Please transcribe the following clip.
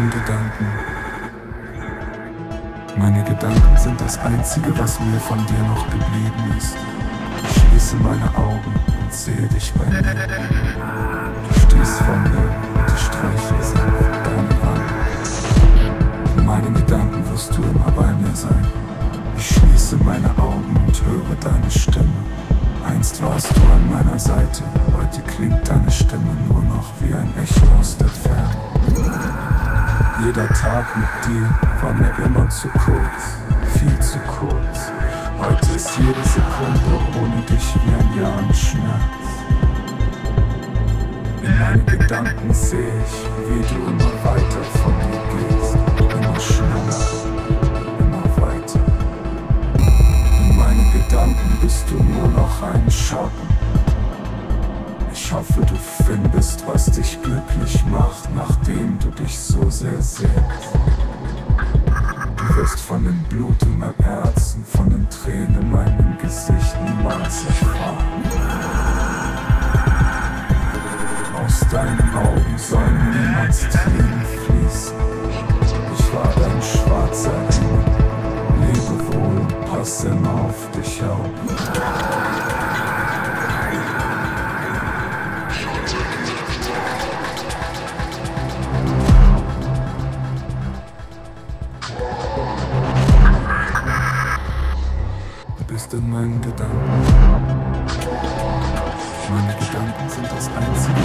meinen Gedanken. Meine Gedanken sind das Einzige, was mir von dir noch geblieben ist. Ich schließe meine Augen und sehe dich bei mir. Du stehst vor mir und ich streiche sanft deine Wangen. In meinen Gedanken wirst du immer bei mir sein. Ich schließe meine Augen und höre deine Stimme. Einst warst du an meiner Seite, heute klingt deine Stimme nur noch wie ein Echo aus der Ferne. Jeder Tag mit dir war mir immer zu kurz, viel zu kurz. Heute ist jede Sekunde ohne dich wie ein Jahr im Schmerz. In meinen Gedanken sehe ich, wie du immer weiter von mir gehst, immer schneller, immer weiter. In meinen Gedanken bist du nur noch ein Schatten. Ich hoffe, du findest, was dich glücklich macht, nachdem du dich so sehr sehnst. Du wirst von dem Blut in meinem Herzen, von den Tränen in meinem Gesicht niemals erfahren. Aus deinen Augen sollen niemals Tränen fließen. Ich war dein schwarzer Engel. Lebe wohl und pass immer auf dich auf. Du bist in meinen Gedanken. Meine Gedanken sind das Einzige,